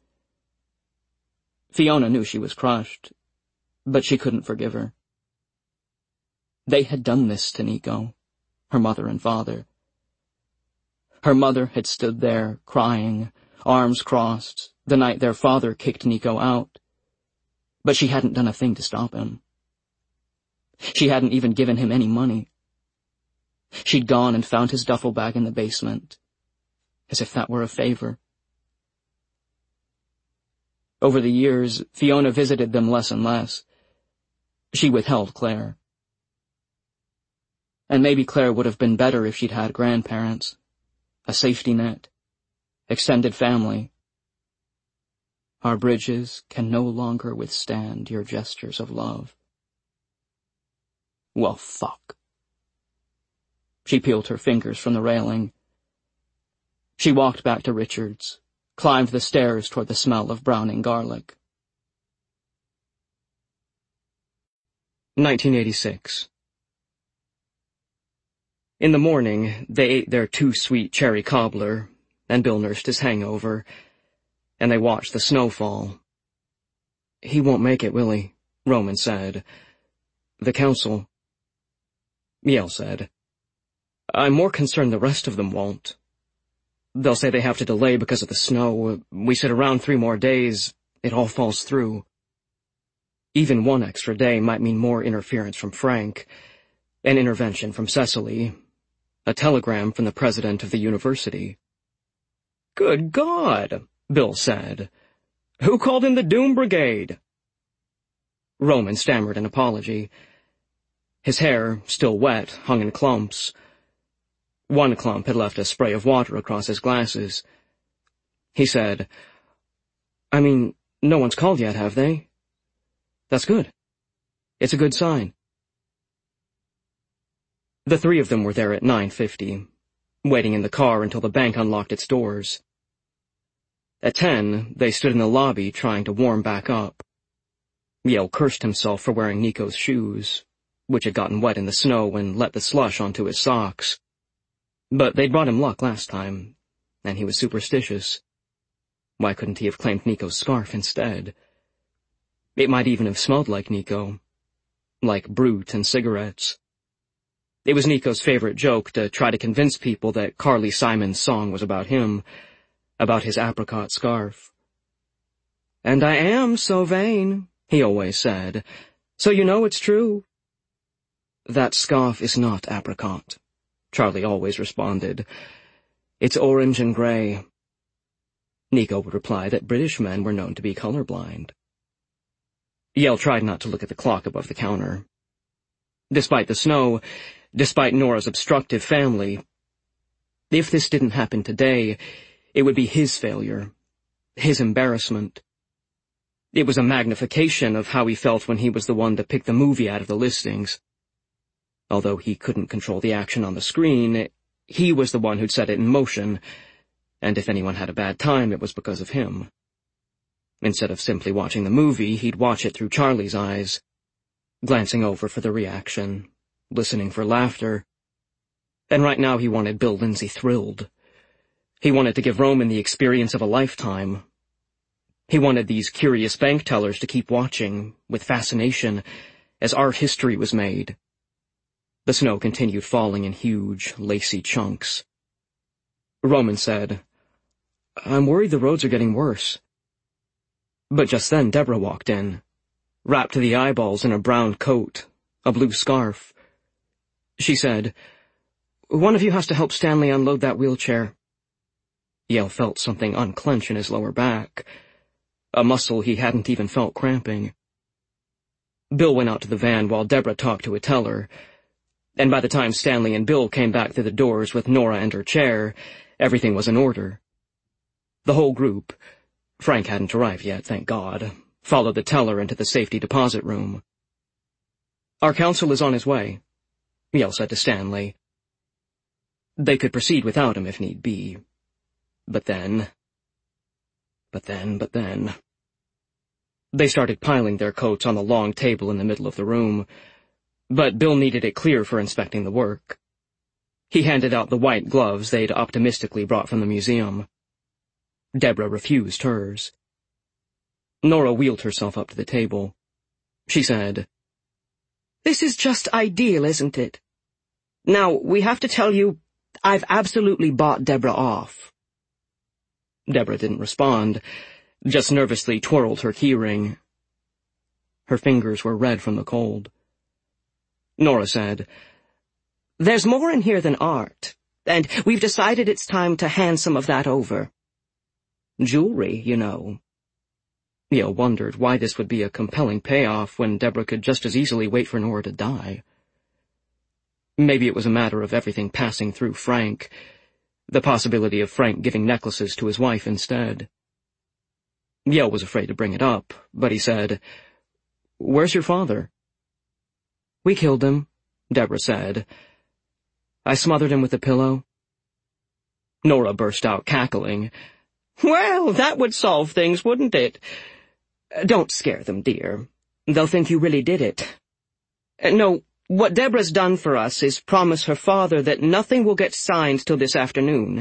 Fiona knew she was crushed, but she couldn't forgive her. They had done this to Nico, her mother and father. Her mother had stood there, crying, arms crossed, the night their father kicked Nico out, but she hadn't done a thing to stop him. She hadn't even given him any money. She'd gone and found his duffel bag in the basement, as if that were a favor. Over the years, Fiona visited them less and less. She withheld Claire. And maybe Claire would have been better if she'd had grandparents, a safety net, extended family. Our bridges can no longer withstand your gestures of love. Well, fuck. She peeled her fingers from the railing. She walked back to Richard's, climbed the stairs toward the smell of browning garlic. 1986. In the morning, they ate their too-sweet cherry cobbler, and Bill nursed his hangover, and they watched the snow fall. He won't make it, will he? Roman said. The council. Yale said. I'm more concerned the rest of them won't. They'll say they have to delay because of the snow. We sit around 3 more days, it all falls through. Even 1 extra day might mean more interference from Frank, an intervention from Cecily, a telegram from the president of the university. Good God, Bill said. Who called in the Doom Brigade? Roman stammered an apology. His hair, still wet, hung in clumps. 1 clump had left a spray of water across his glasses. He said, I mean, no one's called yet, have they? That's good. It's a good sign. The 3 of them were there at 9:50, waiting in the car until the bank unlocked its doors. At 10, they stood in the lobby trying to warm back up. Yale cursed himself for wearing Nico's shoes, which had gotten wet in the snow and let the slush onto his socks. But they'd brought him luck last time, and he was superstitious. Why couldn't he have claimed Nico's scarf instead? It might even have smelled like Nico, like Brute and cigarettes. It was Nico's favorite joke to try to convince people that Carly Simon's song was about him, about his apricot scarf. And I am so vain, he always said, so you know it's true. That scarf is not apricot, Charlie always responded. It's orange and gray. Nico would reply that British men were known to be colorblind. Yale tried not to look at the clock above the counter. Despite the snow, despite Nora's obstructive family, if this didn't happen today, it would be his failure, his embarrassment. It was a magnification of how he felt when he was the one to pick the movie out of the listings. Although he couldn't control the action on the screen, he was the one who'd set it in motion, and if anyone had a bad time, it was because of him. Instead of simply watching the movie, he'd watch it through Charlie's eyes, glancing over for the reaction, listening for laughter. And right now he wanted Bill Lindsay thrilled. He wanted to give Roman the experience of a lifetime. He wanted these curious bank tellers to keep watching, with fascination, as art history was made. The snow continued falling in huge, lacy chunks. Roman said, I'm worried the roads are getting worse. But just then Deborah walked in, wrapped to the eyeballs in a brown coat, a blue scarf. She said, One of you has to help Stanley unload that wheelchair. Yale felt something unclench in his lower back, a muscle he hadn't even felt cramping. Bill went out to the van while Deborah talked to a teller, and by the time Stanley and Bill came back through the doors with Nora and her chair, everything was in order. The whole group, Frank hadn't arrived yet, thank God, followed the teller into the safety deposit room. Our counsel is on his way, Yale said to Stanley. They could proceed without him if need be. But then... They started piling their coats on the long table in the middle of the room, but Bill needed it clear for inspecting the work. He handed out the white gloves they'd optimistically brought from the museum. Deborah refused hers. Nora wheeled herself up to the table. She said, This is just ideal, isn't it? Now, we have to tell you, I've absolutely bought Deborah off. Deborah didn't respond, just nervously twirled her keyring. Her fingers were red from the cold. Nora said, There's more in here than art, and we've decided it's time to hand some of that over. Jewelry, you know. Yale wondered why this would be a compelling payoff when Deborah could just as easily wait for Nora to die. Maybe it was a matter of everything passing through Frank, the possibility of Frank giving necklaces to his wife instead. Yale was afraid to bring it up, but he said, Where's your father? We killed him, Deborah said. I smothered him with a pillow. Nora burst out cackling. Well, that would solve things, wouldn't it? Don't scare them, dear. They'll think you really did it. No, what Deborah's done for us is promise her father that nothing will get signed till this afternoon.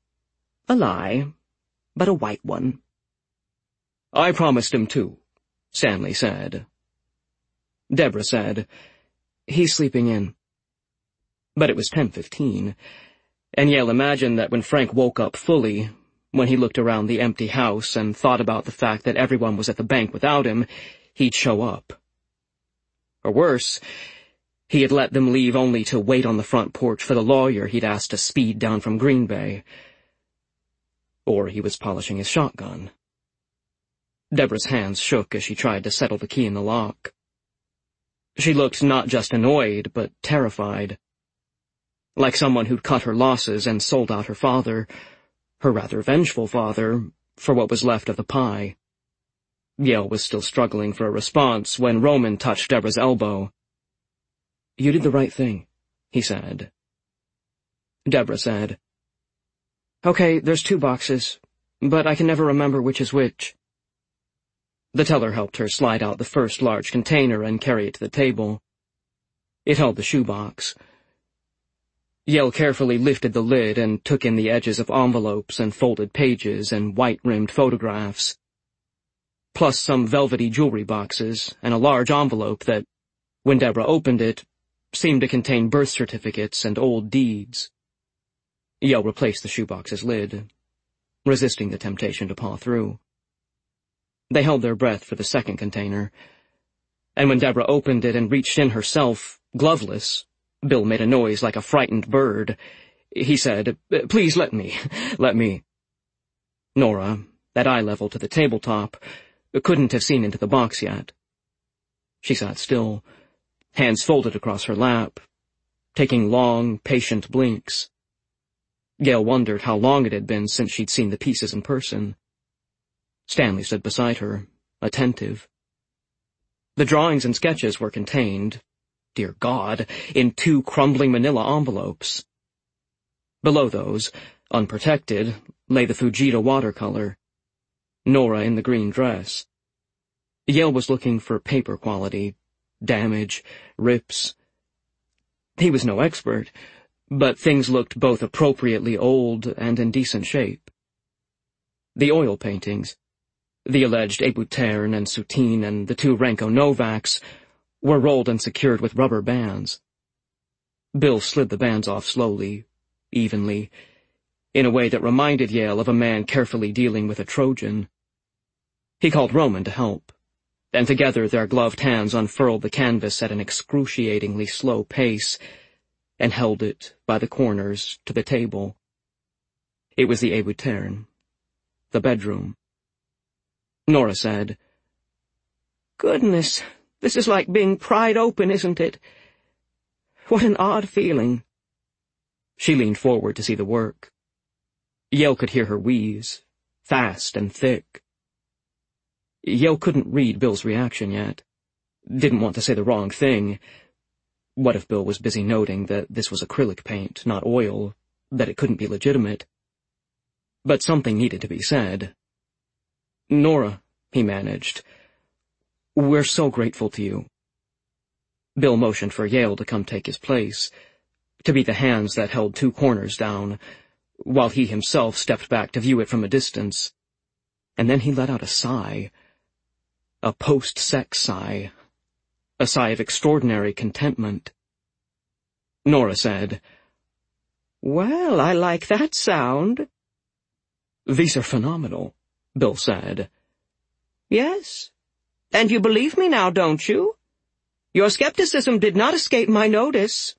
A lie, but a white one. I promised him too, Stanley said. Deborah said, "He's sleeping in." But it was 10:15, and Yale imagined that when Frank woke up fully, when he looked around the empty house and thought about the fact that everyone was at the bank without him, he'd show up. Or worse, he had let them leave only to wait on the front porch for the lawyer he'd asked to speed down from Green Bay. Or he was polishing his shotgun. Deborah's hands shook as she tried to settle the key in the lock. She looked not just annoyed, but terrified. Like someone who'd cut her losses and sold out her father, her rather vengeful father, for what was left of the pie. Yale was still struggling for a response when Roman touched Deborah's elbow. "You did the right thing," he said. Deborah said, "Okay, there's 2 boxes, but I can never remember which is which." The teller helped her slide out the first large container and carry it to the table. It held the shoebox. Yale carefully lifted the lid and took in the edges of envelopes and folded pages and white-rimmed photographs, plus some velvety jewelry boxes and a large envelope that, when Deborah opened it, seemed to contain birth certificates and old deeds. Yale replaced the shoebox's lid, resisting the temptation to paw through. They held their breath for the second container, and when Deborah opened it and reached in herself, gloveless, Bill made a noise like a frightened bird. He said, "Please let me. Nora, at eye level to the tabletop, couldn't have seen into the box yet. She sat still, hands folded across her lap, taking long, patient blinks. Yale wondered how long it had been since she'd seen the pieces in person. Stanley stood beside her, attentive. The drawings and sketches were contained, dear God, in 2 crumbling manila envelopes. Below those, unprotected, lay the Fujita watercolor, Nora in the green dress. Yale was looking for paper quality, damage, rips. He was no expert, but things looked both appropriately old and in decent shape. The oil paintings, the alleged Ebuterne and Soutine and the 2 Renko Novaks, were rolled and secured with rubber bands. Bill slid the bands off slowly, evenly, in a way that reminded Yale of a man carefully dealing with a Trojan. He called Roman to help, and together their gloved hands unfurled the canvas at an excruciatingly slow pace and held it, by the corners, to the table. It was the Ebuterne, the bedroom. Nora said, "Goodness, this is like being pried open, isn't it? What an odd feeling." She leaned forward to see the work. Yale could hear her wheeze, fast and thick. Yale couldn't read Bill's reaction yet. Didn't want to say the wrong thing. What if Bill was busy noting that this was acrylic paint, not oil, that it couldn't be legitimate? But something needed to be said. "Nora," he managed, "we're so grateful to you." Bill motioned for Yale to come take his place, to be the hands that held 2 corners down, while he himself stepped back to view it from a distance. And then he let out a sigh. A post-sex sigh. A sigh of extraordinary contentment. Nora said, "Well, I like that sound." "These are phenomenal," Bill said. "Yes, and you believe me now, don't you? Your skepticism did not escape my notice."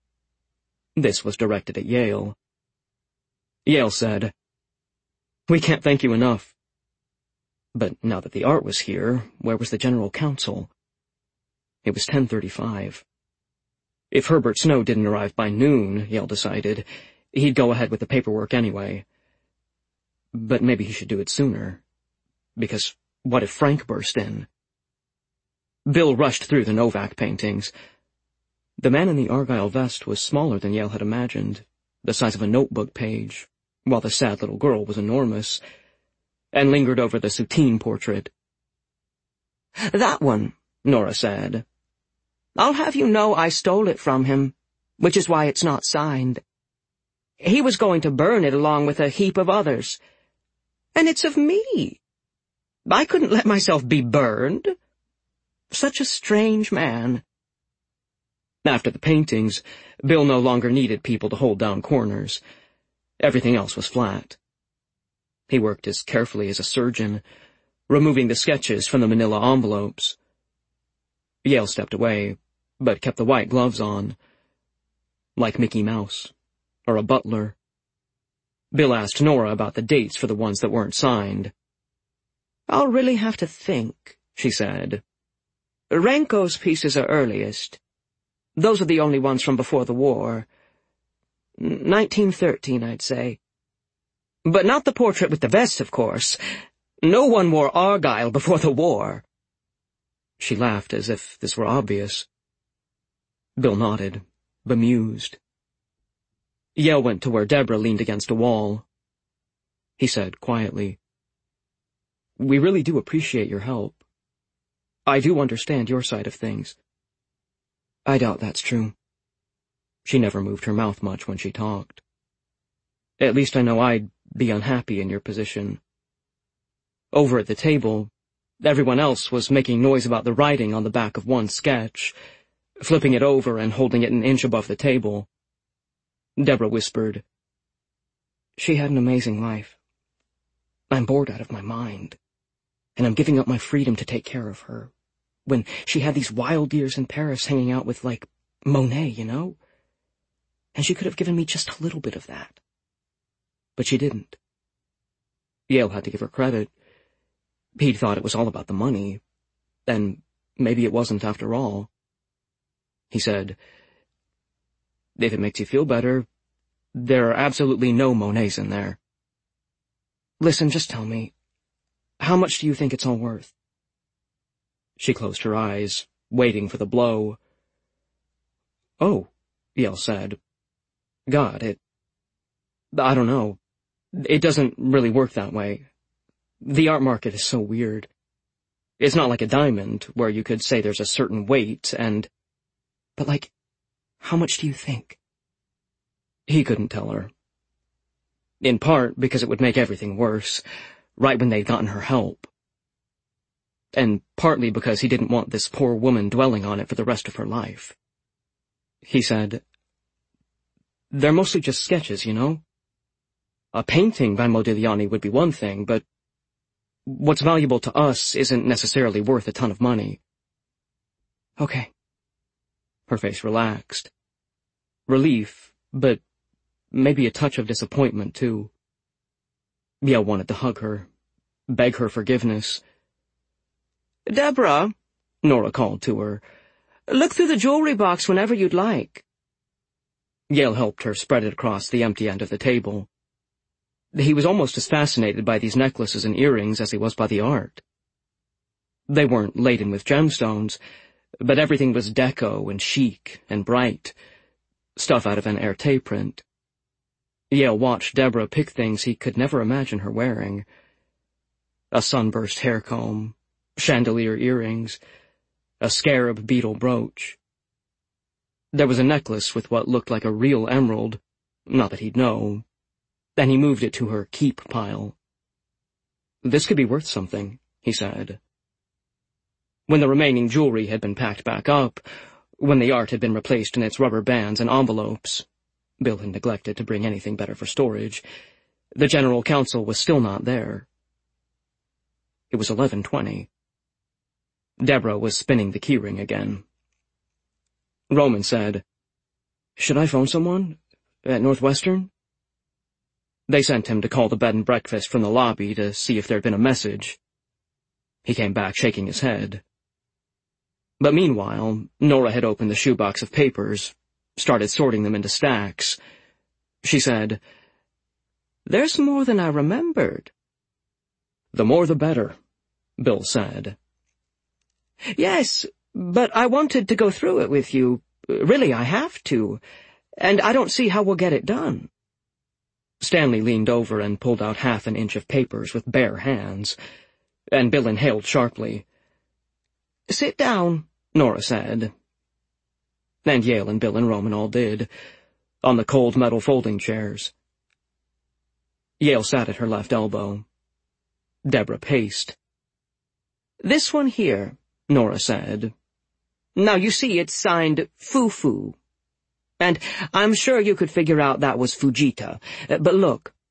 This was directed at Yale. Yale said, "We can't thank you enough." But now that the art was here, where was the general counsel? It was 10:35. If Herbert Snow didn't arrive by noon, Yale decided, he'd go ahead with the paperwork anyway. But maybe he should do it sooner. Because what if Frank burst in? Bill rushed through the Novak paintings. The man in the argyle vest was smaller than Yale had imagined, the size of a notebook page, while the sad little girl was enormous, and lingered over the Soutine portrait. "That one," Nora said. "I'll have you know I stole it from him, which is why it's not signed. He was going to burn it along with a heap of others. And it's of me. I couldn't let myself be burned. Such a strange man. After the paintings, Bill no longer needed people to hold down corners. Everything else was flat. He worked as carefully as a surgeon, removing the sketches from the manila envelopes. Yale stepped away, but kept the white gloves on, like Mickey Mouse, or a butler. Bill asked Nora about the dates for the ones that weren't signed. "I'll really have to think," she said. "Renko's pieces are earliest. Those are the only ones from before the war. 1913, I'd say. But not the portrait with the vest, of course. No one wore argyle before the war." She laughed as if this were obvious. Bill nodded, bemused. Yale went to where Deborah leaned against a wall. He said quietly, "We really do appreciate your help. I do understand your side of things." "I doubt that's true." She never moved her mouth much when she talked. "At least I know I'd be unhappy in your position." Over at the table, everyone else was making noise about the writing on the back of one sketch, flipping it over and holding it an inch above the table. Deborah whispered, "She had an amazing life. I'm bored out of my mind, and I'm giving up my freedom to take care of her, when she had these wild years in Paris hanging out with, like, Monet, you know? And she could have given me just a little bit of that. But she didn't." Yale had to give her credit. He'd thought it was all about the money, and maybe it wasn't after all. He said, "If it makes you feel better, there are absolutely no Monets in there." "Listen, just tell me, how much do you think it's all worth?" She closed her eyes, waiting for the blow. "Oh," Yale said. "God, I don't know. It doesn't really work that way. The art market is so weird. It's not like a diamond, where you could say there's a certain weight and... But, like, how much do you think?" He couldn't tell her. In part because it would make everything worse, right when they'd gotten her help. And partly because he didn't want this poor woman dwelling on it for the rest of her life. He said, "They're mostly just sketches, you know? A painting by Modigliani would be one thing, but what's valuable to us isn't necessarily worth a ton of money." "Okay." Her face relaxed. Relief, but maybe a touch of disappointment, too. Yale wanted to hug her, beg her forgiveness. "Deborah," Nora called to her, "look through the jewelry box whenever you'd like." Yale helped her spread it across the empty end of the table. He was almost as fascinated by these necklaces and earrings as he was by the art. They weren't laden with gemstones, but everything was deco and chic and bright, stuff out of an Erte print. Yale watched Deborah pick things he could never imagine her wearing. A sunburst hair comb, chandelier earrings, a scarab beetle brooch. There was a necklace with what looked like a real emerald, not that he'd know, and he moved it to her keep pile. "This could be worth something," he said. When the remaining jewelry had been packed back up, when the art had been replaced in its rubber bands and envelopes, Bill had neglected to bring anything better for storage, the general counsel was still not there. It was 11:20. Deborah was spinning the keyring again. Roman said, "Should I phone someone? At Northwestern?" They sent him to call the bed and breakfast from the lobby to see if there'd been a message. He came back shaking his head. But meanwhile, Nora had opened the shoebox of papers, started sorting them into stacks. She said, "There's more than I remembered." "The more the better," Bill said. "Yes, but I wanted to go through it with you. Really, I have to. And I don't see how we'll get it done." Stanley leaned over and pulled out half an inch of papers with bare hands, and Bill inhaled sharply. "Sit down," Nora said. And Yale and Bill and Roman all did, on the cold metal folding chairs. Yale sat at her left elbow. Deborah paced. "This one here," Nora said. "Now, you see, it's signed Fufu. And I'm sure you could figure out that was Fujita. But look,